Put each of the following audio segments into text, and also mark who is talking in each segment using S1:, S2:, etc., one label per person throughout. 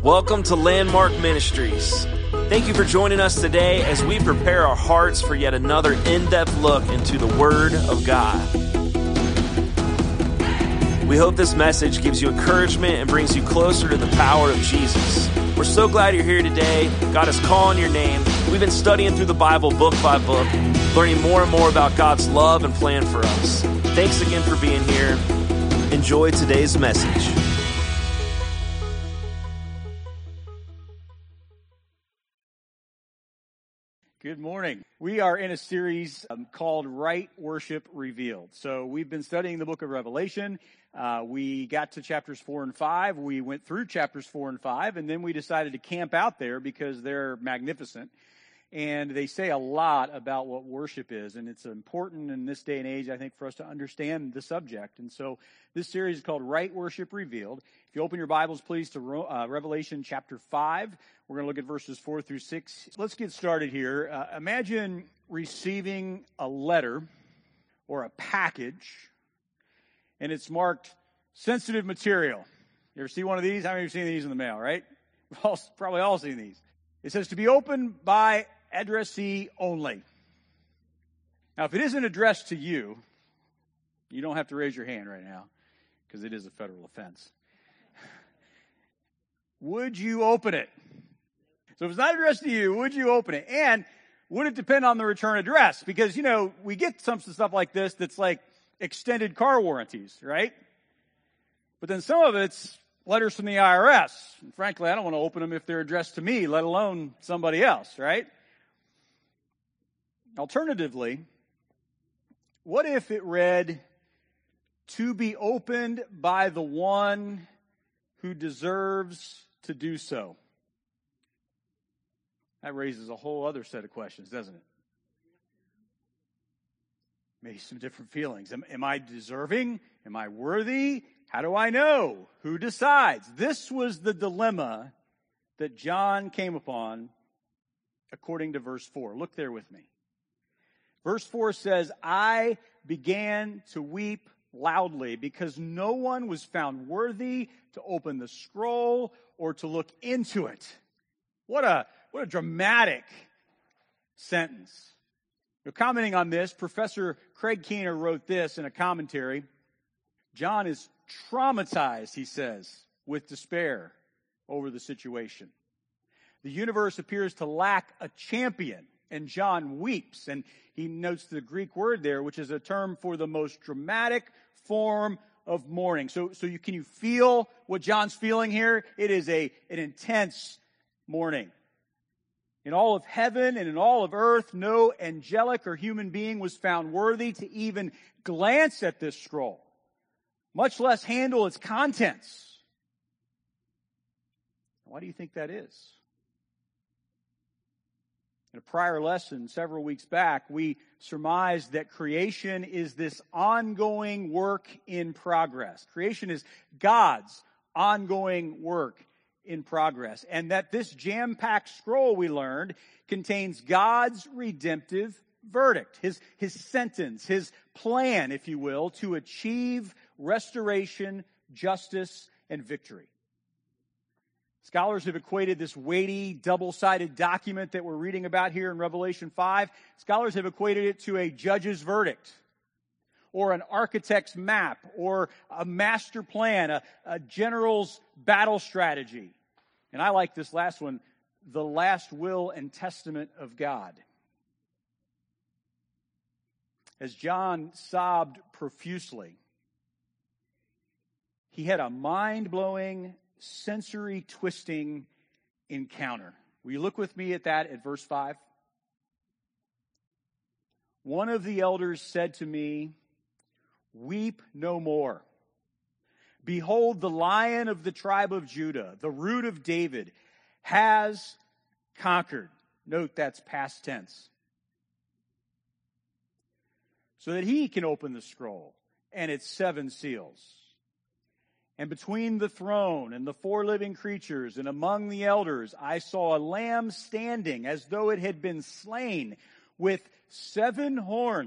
S1: Welcome to Landmark Ministries. Thank you for joining us today as we prepare our hearts for yet another in-depth look into the Word of God. We hope this message gives you encouragement and brings you closer to the power of Jesus. We're so glad you're here today. God is calling your name. We've been studying through the Bible book by book, learning more and more about God's love and plan for us. Thanks again for being here. Enjoy today's message.
S2: Good morning. We are in a series called Right Worship Revealed. So we've been studying the book of Revelation. We got to chapters 4 and 5. We went through chapters 4 and 5, and then we decided to camp out there because they're magnificent. And they say a lot about what worship is, and it's important in this day and age, I think, for us to understand the subject. And so this series is called Right Worship Revealed. If you open your Bibles, please, to Revelation chapter 5. We're going to look at verses 4 through 6. Let's get started here. Imagine receiving a letter or a package, and it's marked sensitive material. You ever see one of these? How many of you have seen these in the mail, right? We've probably all seen these. It says to be opened by addressee only. Now, if it isn't addressed to you, you don't have to raise your hand right now because it is a federal offense. Would you open it? So if it's not addressed to you, would you open it? And would it depend on the return address? Because, you know, we get some stuff like this that's like extended car warranties, right? But then some of it's letters from the IRS. And frankly, I don't want to open them if they're addressed to me, let alone somebody else, right? Alternatively, what if it read, to be opened by the one who deserves to do so? That raises a whole other set of questions, doesn't it? Maybe some different feelings. Am I deserving? Am I worthy? How do I know? Who decides? This was the dilemma that John came upon according to verse 4. Look there with me. Verse 4 says, I began to weep loudly because no one was found worthy to open the scroll or to look into it. What a dramatic sentence. Now, commenting on this, Professor Craig Keener wrote this in a commentary. John is traumatized, he says, with despair over the situation. The universe appears to lack a champion, and John weeps. And he notes the Greek word there, which is a term for the most dramatic form of mourning. So can you feel what John's feeling here? It is an intense mourning. In all of heaven and in all of earth, no angelic or human being was found worthy to even glance at this scroll, much less handle its contents. Why do you think that is? In a prior lesson several weeks back, we surmised that creation is this ongoing work in progress. Creation is God's ongoing work in progress. And that this jam-packed scroll, we learned, contains God's redemptive verdict, his sentence, his plan, if you will, to achieve restoration, justice, and victory. Scholars have equated this weighty, double-sided document that we're reading about here in Revelation 5, scholars have equated it to a judge's verdict, or an architect's map, or a master plan, a general's battle strategy. And I like this last one, the last will and testament of God. As John sobbed profusely, he had a mind-blowing, sensory-twisting encounter. Will you look with me at that at verse 5? One of the elders said to me, weep no more. Behold, the Lion of the tribe of Judah, the Root of David, has conquered. Note that's past tense. So that he can open the scroll and its 7 seals. And between the throne and the 4 living creatures and among the elders, I saw a lamb standing as though it had been slain with 7 horns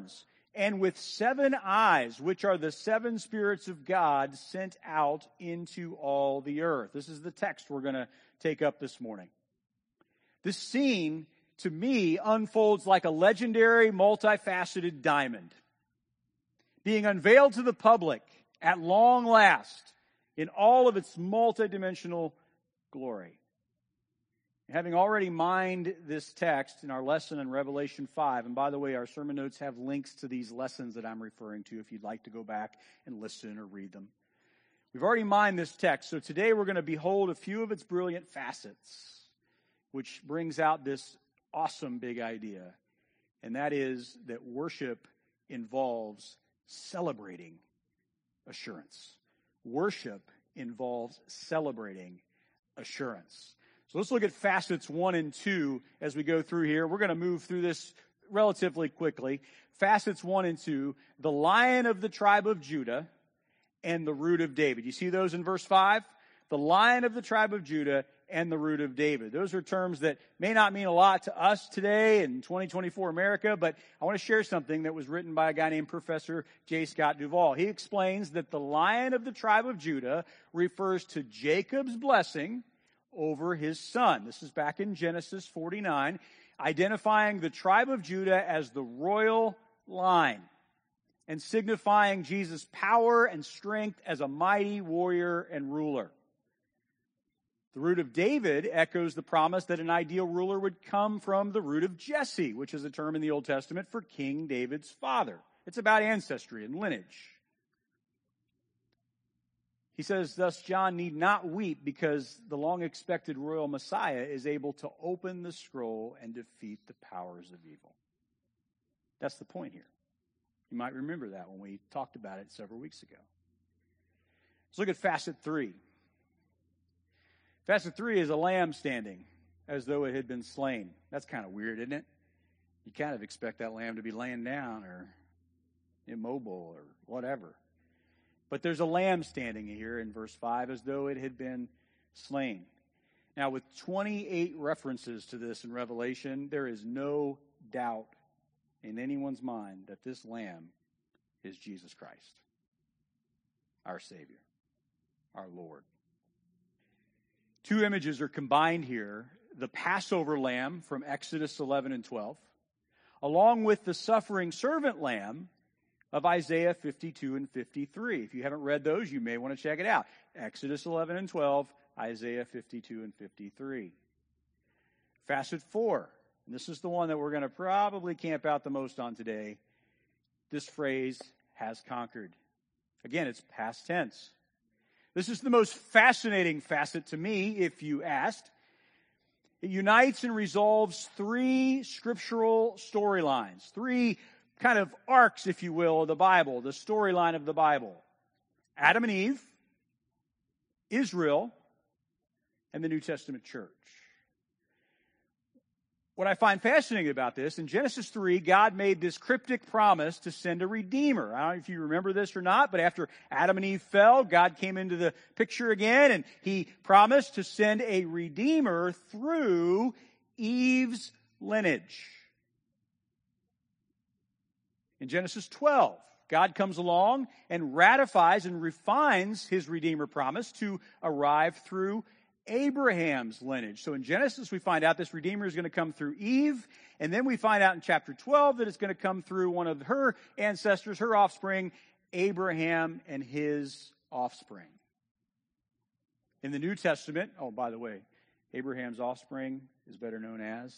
S2: and with 7 eyes, which are the 7 spirits of God sent out into all the earth. This is the text we're going to take up this morning. This scene, to me, unfolds like a legendary, multifaceted diamond, being unveiled to the public at long last in all of its multidimensional glory. Having already mined this text in our lesson in Revelation 5, and by the way, our sermon notes have links to these lessons that I'm referring to if you'd like to go back and listen or read them. We've already mined this text, so today we're going to behold a few of its brilliant facets, which brings out this awesome big idea, and that is that worship involves celebrating assurance. Worship involves celebrating assurance. So let's look at facets 1 and 2 as we go through here. We're going to move through this relatively quickly. Facets 1 and 2, the Lion of the tribe of Judah and the Root of David. You see those in verse 5? The Lion of the tribe of Judah and the Root of David. Those are terms that may not mean a lot to us today in 2024 America, but I want to share something that was written by a guy named Professor J. Scott Duvall. He explains that the Lion of the tribe of Judah refers to Jacob's blessing over his son. This is back in Genesis 49, identifying the tribe of Judah as the royal line and signifying Jesus' power and strength as a mighty warrior and ruler. The root of David echoes the promise that an ideal ruler would come from the root of Jesse, which is a term in the Old Testament for King David's father. It's about ancestry and lineage. He says, thus John need not weep because the long-expected royal Messiah is able to open the scroll and defeat the powers of evil. That's the point here. You might remember that when we talked about it several weeks ago. Let's look at facet 3. Facet 3 is a lamb standing as though it had been slain. That's kind of weird, isn't it? You kind of expect that lamb to be laying down or immobile or whatever. But there's a lamb standing here in verse 5 as though it had been slain. Now, with 28 references to this in Revelation, there is no doubt in anyone's mind that this lamb is Jesus Christ, our Savior, our Lord. 2 images are combined here, the Passover lamb from Exodus 11 and 12, along with the suffering servant lamb of Isaiah 52 and 53. If you haven't read those, you may want to check it out. Exodus 11 and 12, Isaiah 52 and 53. Facet 4, and this is the one that we're going to probably camp out the most on today. This phrase, has conquered. Again, it's past tense. This is the most fascinating facet to me, if you asked. It unites and resolves 3 scriptural storylines, 3 kind of arcs, if you will, of the Bible, the storyline of the Bible. Adam and Eve, Israel, and the New Testament church. What I find fascinating about this, in Genesis 3, God made this cryptic promise to send a redeemer. I don't know if you remember this or not, but after Adam and Eve fell, God came into the picture again, and he promised to send a redeemer through Eve's lineage. In Genesis 12, God comes along and ratifies and refines his Redeemer promise to arrive through Abraham's lineage. So in Genesis, we find out this Redeemer is going to come through Eve, and then we find out in chapter 12 that it's going to come through one of her ancestors, her offspring, Abraham and his offspring. In the New Testament, oh, by the way, Abraham's offspring is better known as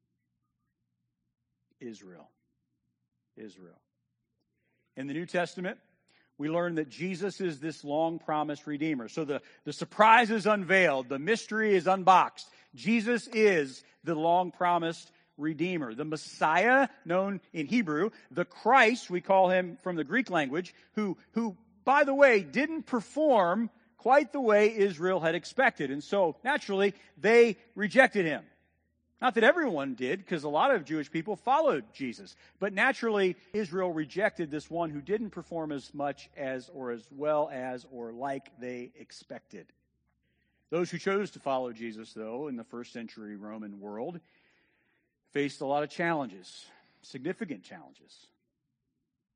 S2: Israel. Israel. In the New Testament, we learn that Jesus is this long-promised Redeemer. So the surprise is unveiled. The mystery is unboxed. Jesus is the long-promised Redeemer. The Messiah, known in Hebrew, the Christ, we call him from the Greek language, who, by the way, didn't perform quite the way Israel had expected. And so, naturally, they rejected him. Not that everyone did, because a lot of Jewish people followed Jesus. But naturally, Israel rejected this one who didn't perform as much as, or as well as, or like they expected. Those who chose to follow Jesus, though, in the first century Roman world, faced a lot of challenges, significant challenges.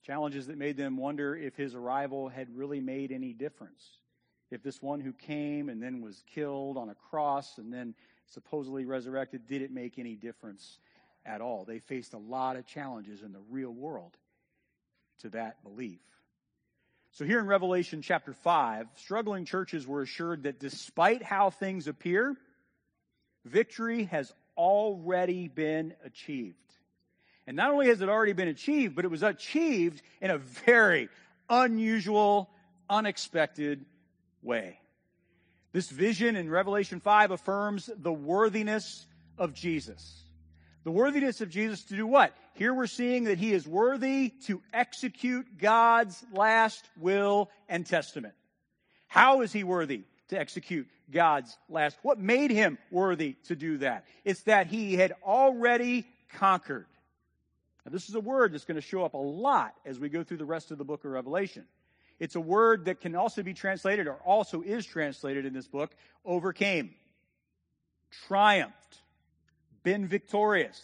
S2: Challenges that made them wonder if his arrival had really made any difference. If this one who came and then was killed on a cross and then supposedly resurrected, did it make any difference at all? They faced a lot of challenges in the real world to that belief. So here in Revelation chapter 5, struggling churches were assured that despite how things appear, victory has already been achieved. And not only has it already been achieved, but it was achieved in a very unusual, unexpected way. This vision in Revelation 5 affirms the worthiness of Jesus. The worthiness of Jesus to do what? Here we're seeing that he is worthy to execute God's last will and testament. How is he worthy to execute God's last? What made him worthy to do that? It's that he had already conquered. Now, this is a word that's going to show up a lot as we go through the rest of the book of Revelation. It's a word that can also be translated, or also is translated in this book, overcame, triumphed, been victorious.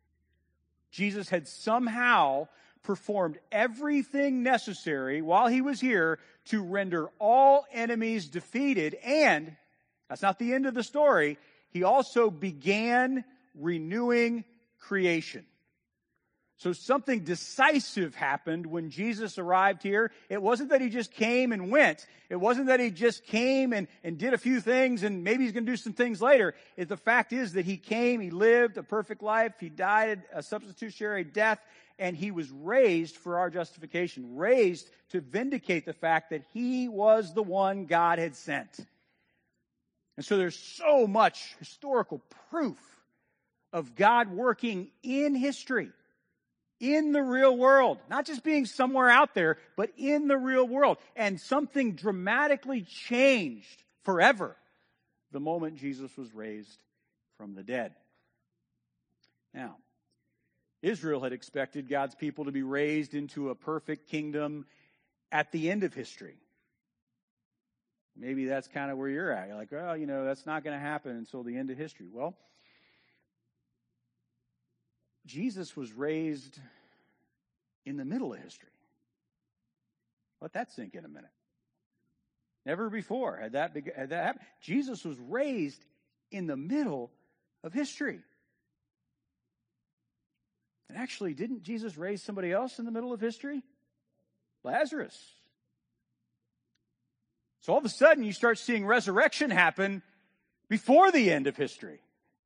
S2: Jesus had somehow performed everything necessary while he was here to render all enemies defeated. And that's not the end of the story. He also began renewing creation. So something decisive happened when Jesus arrived here. It wasn't that he just came and went. It wasn't that he just came and did a few things and maybe he's going to do some things later. The fact is that he came, he lived a perfect life, he died a substitutionary death, and he was raised for our justification, raised to vindicate the fact that he was the one God had sent. And so there's so much historical proof of God working in history, in the real world, not just being somewhere out there, but in the real world. And something dramatically changed forever the moment Jesus was raised from the dead. Now, Israel had expected God's people to be raised into a perfect kingdom at the end of history. Maybe that's kind of where you're at. You're like, well, that's not going to happen until the end of history. Well, Jesus was raised in the middle of history. Let that sink in a minute. Never before had that happened. Jesus was raised in the middle of history. And actually, didn't Jesus raise somebody else in the middle of history? Lazarus. So all of a sudden, you start seeing resurrection happen before the end of history.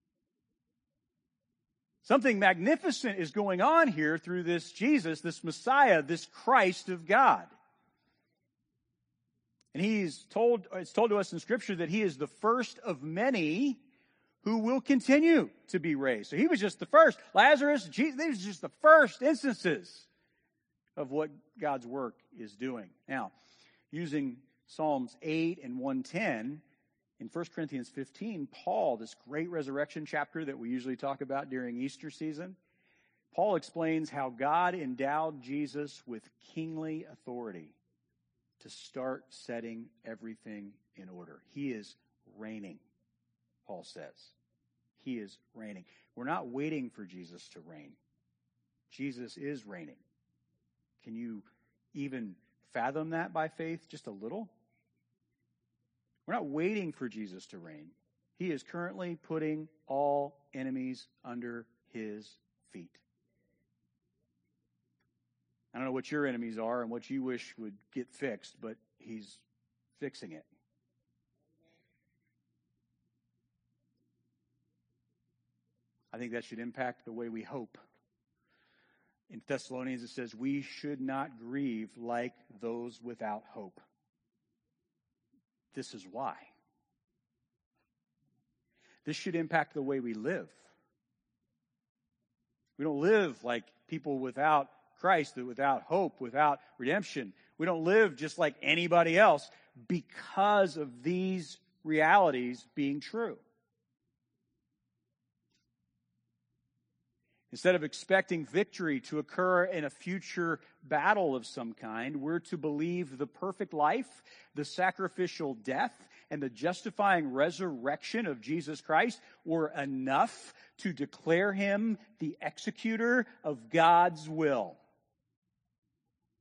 S2: Something magnificent is going on here through this Jesus, this Messiah, this Christ of God. And it's told to us in Scripture that he is the first of many who will continue to be raised. So he was just the first. Lazarus, Jesus, these are just the first instances of what God's work is doing. Now, using Psalms 8 and 110, in 1 Corinthians 15, Paul, this great resurrection chapter that we usually talk about during Easter season, Paul explains how God endowed Jesus with kingly authority to start setting everything in order. He is reigning, Paul says. He is reigning. We're not waiting for Jesus to reign. Jesus is reigning. Can you even fathom that by faith just a little? We're not waiting for Jesus to reign. He is currently putting all enemies under his feet. I don't know what your enemies are and what you wish would get fixed, but he's fixing it. I think that should impact the way we hope. In Thessalonians it says, we should not grieve like those without hope. This is why. This should impact the way we live. We don't live like people without Christ, without hope, without redemption. We don't live just like anybody else because of these realities being true. Instead of expecting victory to occur in a future battle of some kind, we're to believe the perfect life, the sacrificial death, and the justifying resurrection of Jesus Christ were enough to declare him the executor of God's will.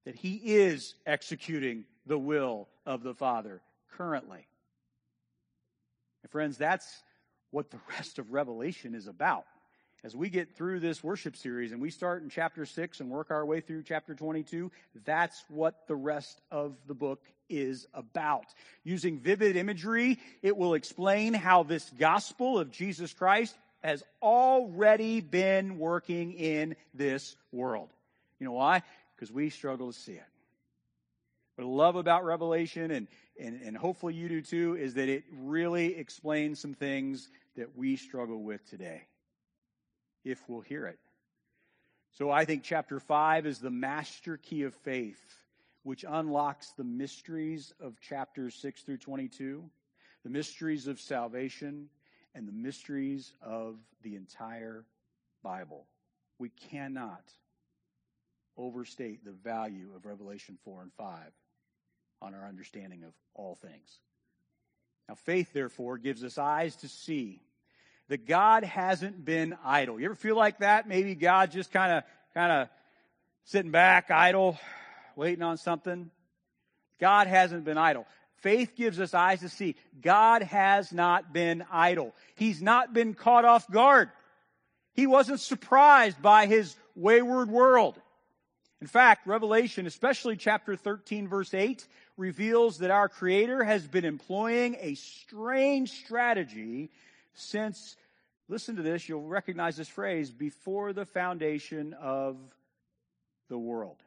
S2: that he is executing the will of the Father currently. And friends, that's what the rest of Revelation is about. As we get through this worship series and we start in chapter 6 and work our way through chapter 22, that's what the rest of the book is about. Using vivid imagery, it will explain how this gospel of Jesus Christ has already been working in this world. You know why? Because we struggle to see it. What I love about Revelation, and hopefully you do too, is that it really explains some things that we struggle with today, if we'll hear it. So I think chapter 5 is the master key of faith, which unlocks the mysteries of chapters 6 through 22, the mysteries of salvation, and the mysteries of the entire Bible. We cannot overstate the value of Revelation 4 and 5 on our understanding of all things. Now, faith, therefore, gives us eyes to see that God hasn't been idle. You ever feel like that? Maybe God just kind of sitting back, idle, waiting on something. God hasn't been idle. Faith gives us eyes to see. God has not been idle. He's not been caught off guard. He wasn't surprised by his wayward world. In fact, Revelation, especially chapter 13, verse 8, reveals that our Creator has been employing a strange strategy since, listen to this, you'll recognize this phrase, before the foundation of the world.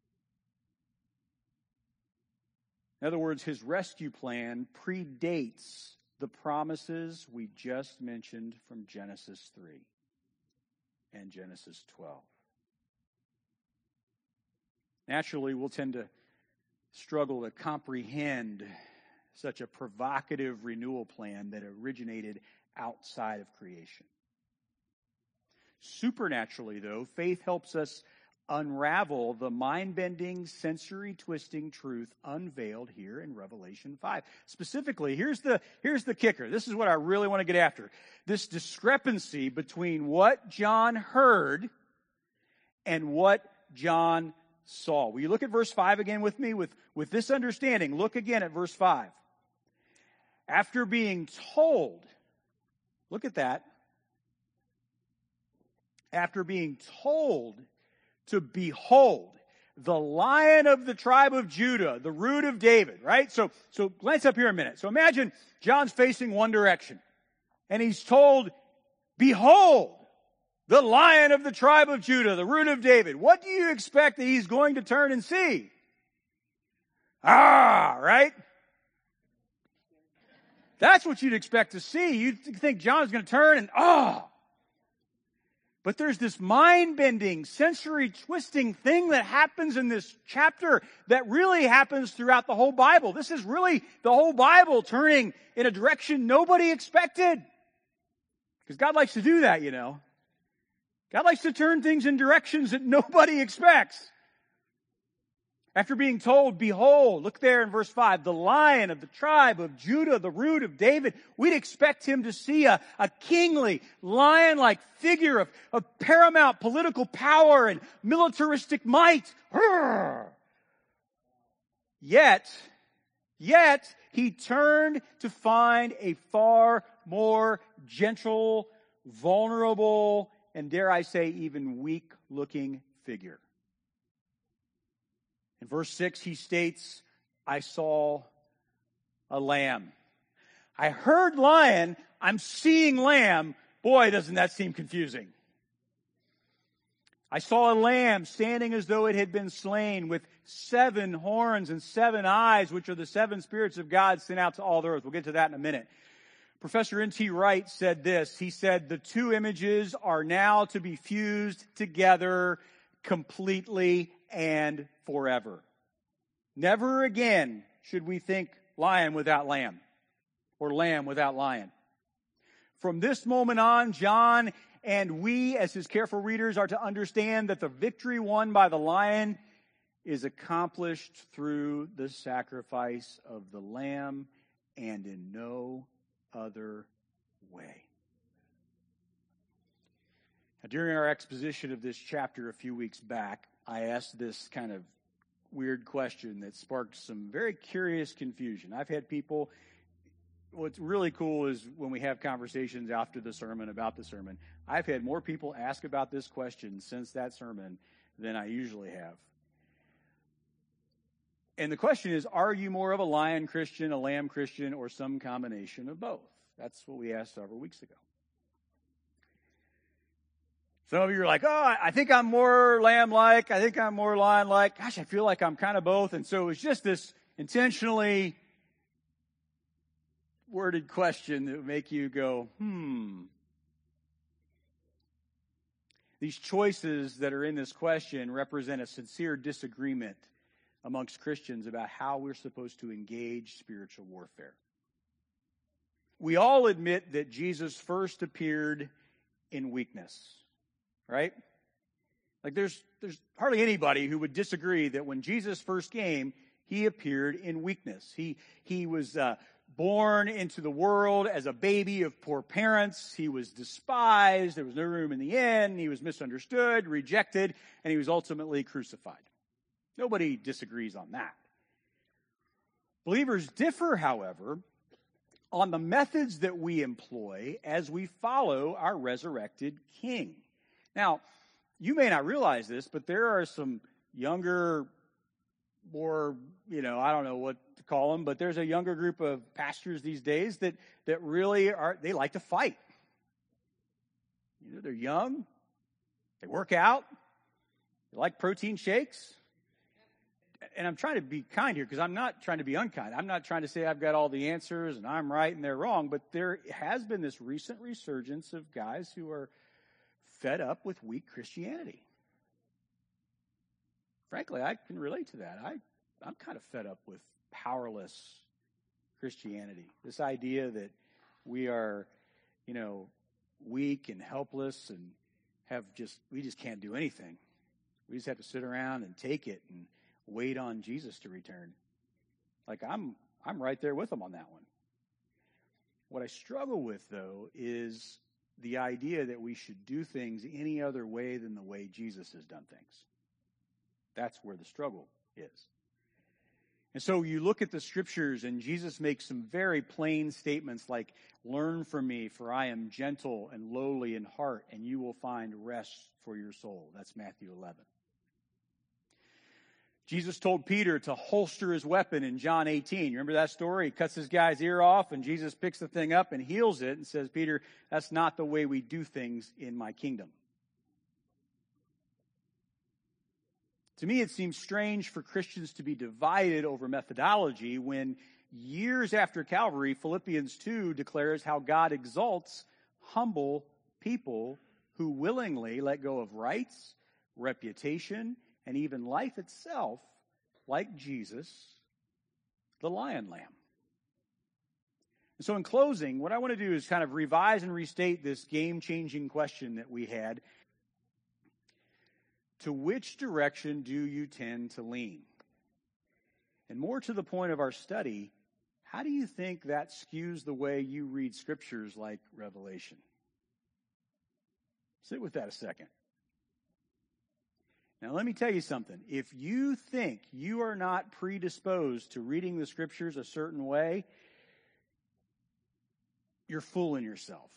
S2: In other words, his rescue plan predates the promises we just mentioned from Genesis 3 and Genesis 12. Naturally, we'll tend to struggle to comprehend such a provocative renewal plan that originated outside of creation. Supernaturally, though, faith helps us unravel the mind-bending, sensory-twisting truth unveiled here in Revelation 5. Specifically, here's the kicker. This is what I really want to get after. This discrepancy between what John heard and what John saw. Will you look at verse 5 again with me? With this understanding, look again at verse 5. After being told, look at that. After being told to behold the Lion of the tribe of Judah, the root of David, right? So glance up here a minute. So imagine John's facing one direction, and he's told, behold, the Lion of the tribe of Judah, the root of David. What do you expect that he's going to turn and see? Right? That's what you'd expect to see. You'd think John's going to turn and, But there's this mind-bending, sensory-twisting thing that happens in this chapter that really happens throughout the whole Bible. This is really the whole Bible turning in a direction nobody expected. Because God likes to do that, you know. God likes to turn things in directions that nobody expects. After being told, behold, look there in verse 5, the Lion of the tribe of Judah, the root of David, we'd expect him to see a kingly, lion-like figure of paramount political power and militaristic might. Yet, he turned to find a far more gentle, vulnerable, and dare I say, even weak-looking figure. In verse 6, he states, I saw a lamb. I heard lion, I'm seeing lamb. Boy, doesn't that seem confusing. I saw a lamb standing as though it had been slain with 7 horns and 7 eyes, which are the 7 spirits of God sent out to all the earth. We'll get to that in a minute. Professor N.T. Wright said this. He said, the 2 images are now to be fused together completely and forever. Never again should we think lion without lamb or lamb without lion. From this moment on, John and we, as his careful readers, are to understand that the victory won by the lion is accomplished through the sacrifice of the lamb and in no other way. Now, during our exposition of this chapter a few weeks back, I asked this kind of weird question that sparked some very curious confusion. I've had people, what's really cool is when we have conversations after the sermon about the sermon, I've had more people ask about this question since that sermon than I usually have. And the question is, are you more of a lion Christian, a lamb Christian, or some combination of both? That's what we asked several weeks ago. Some of you are like, oh, I think I'm more lamb-like. I think I'm more lion-like. Gosh, I feel like I'm kind of both. And so it's just this intentionally worded question that would make you go, These choices that are in this question represent a sincere disagreement amongst Christians about how we're supposed to engage spiritual warfare. We all admit that Jesus first appeared in weakness, right? Like there's hardly anybody who would disagree that when Jesus first came, he appeared in weakness. He was born into the world as a baby of poor parents. He was despised. There was no room in the inn. He was misunderstood, rejected, and he was ultimately crucified. Nobody disagrees on that. Believers differ, however, on the methods that we employ as we follow our resurrected King. Now, you may not realize this, but there are some younger, more, I don't know what to call them, but there's a younger group of pastors these days that really they like to fight. They're young, they work out, they like protein shakes. And I'm trying to be kind here because I'm not trying to be unkind. I'm not trying to say I've got all the answers and I'm right and they're wrong, but there has been this recent resurgence of guys who are fed up with weak Christianity. Frankly, I can relate to that. I'm kind of fed up with powerless Christianity. This idea that we are, weak and helpless and we just can't do anything. We just have to sit around and take it and wait on Jesus to return. Like I'm right there with them on that one. What I struggle with, though, is the idea that we should do things any other way than the way Jesus has done things. That's where the struggle is. And so you look at the scriptures and Jesus makes some very plain statements like, learn from me, for I am gentle and lowly in heart, and you will find rest for your soul. That's Matthew 11. Jesus told Peter to holster his weapon in John 18. You remember that story? He cuts this guy's ear off, and Jesus picks the thing up and heals it and says, Peter, that's not the way we do things in my kingdom. To me, it seems strange for Christians to be divided over methodology when years after Calvary, Philippians 2 declares how God exalts humble people who willingly let go of rights, reputation, and even life itself, like Jesus, the Lion Lamb. And so in closing, what I want to do is kind of revise and restate this game-changing question that we had. To which direction do you tend to lean? And more to the point of our study, how do you think that skews the way you read scriptures like Revelation? Sit with that a second. Now, let me tell you something. If you think you are not predisposed to reading the scriptures a certain way, you're fooling yourself.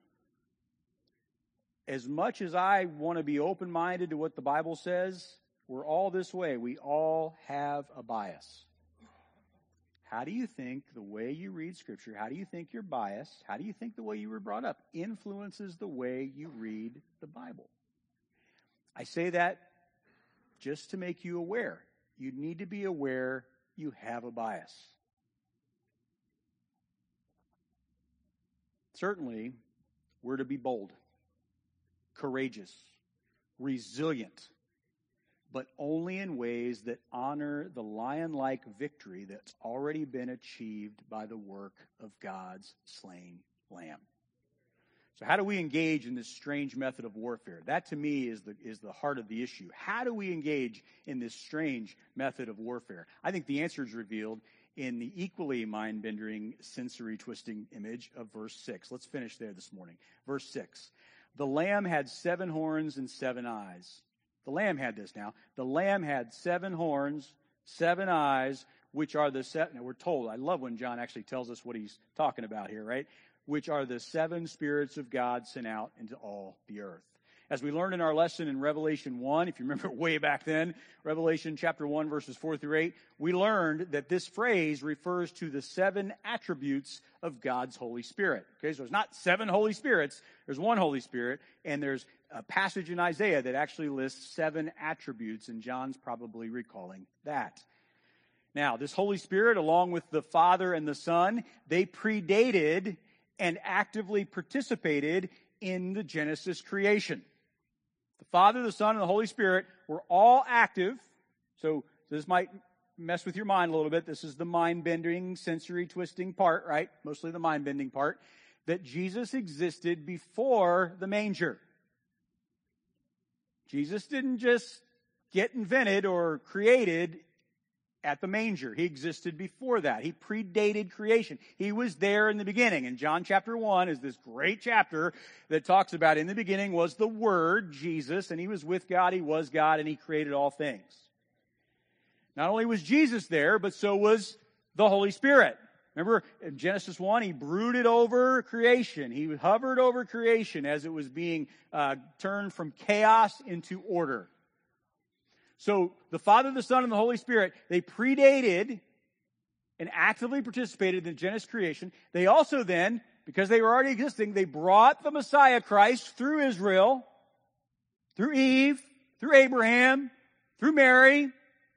S2: As much as I want to be open-minded to what the Bible says, we're all this way. We all have a bias. How do you think the way you read Scripture, how do you think you're biased, how do you think the way you were brought up influences the way you read the Bible? I say that just to make you aware. You need to be aware you have a bias. Certainly, we're to be bold, courageous, resilient, but only in ways that honor the lion-like victory that's already been achieved by the work of God's slain Lamb. So how do we engage in this strange method of warfare? That, to me, is the heart of the issue. How do we engage in this strange method of warfare? I think the answer is revealed in the equally mind-bending, sensory-twisting image of verse 6. Let's finish there this morning. Verse 6. The Lamb had 7 horns and 7 eyes. The Lamb had this now. The Lamb had 7 horns, 7 eyes, which are the seven. Now we're told, I love when John actually tells us what he's talking about here, right? Which are the 7 spirits of God sent out into all the earth. As we learned in our lesson in Revelation 1, if you remember way back then, Revelation chapter 1, verses 4 through 8, we learned that this phrase refers to the 7 attributes of God's Holy Spirit. Okay, so it's not 7 Holy Spirits, there's 1 Holy Spirit, and there's a passage in Isaiah that actually lists 7 attributes, and John's probably recalling that. Now, this Holy Spirit, along with the Father and the Son, they predated and actively participated in the Genesis creation. The Father, the Son, and the Holy Spirit were all active. So this might mess with your mind a little bit. This is the mind-bending, sensory-twisting part, right? Mostly the mind-bending part. That Jesus existed before the manger. Jesus didn't just get invented or created at the manger. He existed before that. He predated creation. He was there in the beginning. And John chapter 1 is this great chapter that talks about in the beginning was the Word, Jesus, and he was with God, he was God, and he created all things. Not only was Jesus there, but so was the Holy Spirit. Remember in Genesis 1, he brooded over creation. He hovered over creation as it was being turned from chaos into order. So the Father, the Son, and the Holy Spirit, they predated and actively participated in Genesis creation. They also then, because they were already existing, they brought the Messiah Christ through Israel, through Eve, through Abraham, through Mary.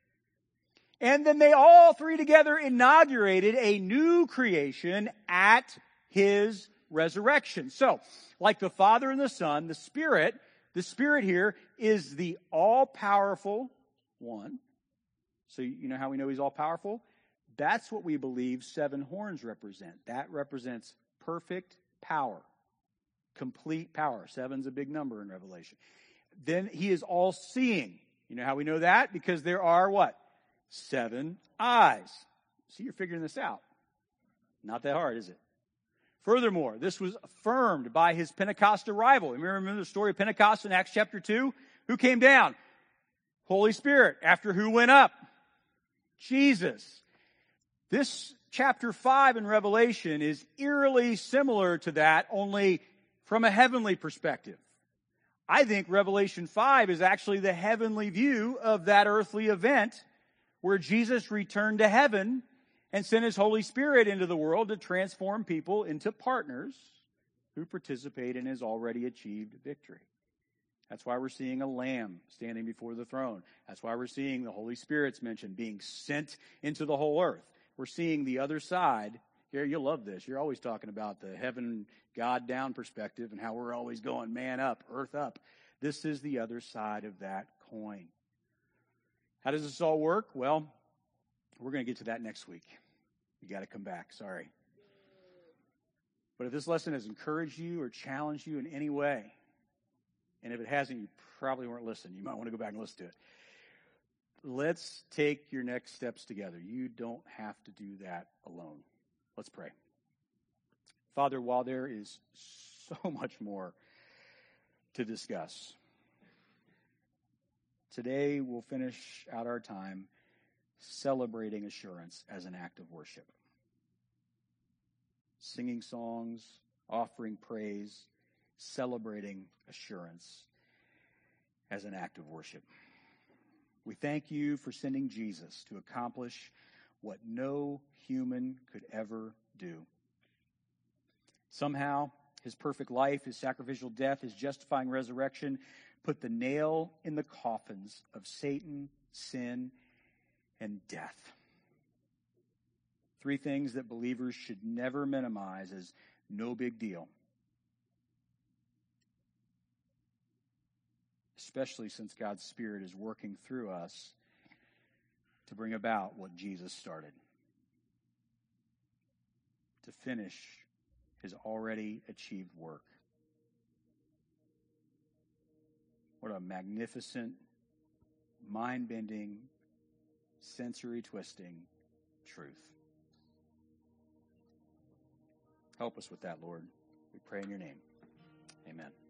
S2: And then they all three together inaugurated a new creation at his resurrection. So, like the Father and the Son, the Spirit here is the all-powerful one. So you know how we know he's all-powerful? That's what we believe 7 horns represent. That represents perfect power, complete power. 7's a big number in Revelation. Then he is all-seeing. You know how we know that? Because there are what? 7 eyes. See, you're figuring this out. Not that hard, is it? Furthermore, this was affirmed by his Pentecost arrival. Remember the story of Pentecost in Acts chapter 2? Who came down? Holy Spirit. After who went up? Jesus. This chapter 5 in Revelation is eerily similar to that, only from a heavenly perspective. I think Revelation 5 is actually the heavenly view of that earthly event where Jesus returned to heaven and sent his Holy Spirit into the world to transform people into partners who participate in his already achieved victory. That's why we're seeing a lamb standing before the throne. That's why we're seeing the Holy Spirit's mentioned being sent into the whole earth. We're seeing the other side. Here, you'll love this. You're always talking about the heaven, God down perspective and how we're always going man up, earth up. This is the other side of that coin. How does this all work? Well, we're going to get to that next week. You got to come back. Sorry. But if this lesson has encouraged you or challenged you in any way, and if it hasn't, you probably weren't listening. You might want to go back and listen to it. Let's take your next steps together. You don't have to do that alone. Let's pray. Father, while there is so much more to discuss, today we'll finish out our time celebrating assurance as an act of worship. Singing songs, offering praise, celebrating assurance as an act of worship. We thank you for sending Jesus to accomplish what no human could ever do. Somehow, his perfect life, his sacrificial death, his justifying resurrection put the nail in the coffins of Satan, sin, and death. 3 things that believers should never minimize as no big deal. Especially since God's Spirit is working through us to bring about what Jesus started. To finish his already achieved work. What a magnificent, mind-bending, sensory-twisting truth. Help us with that, Lord. We pray in your name. Amen.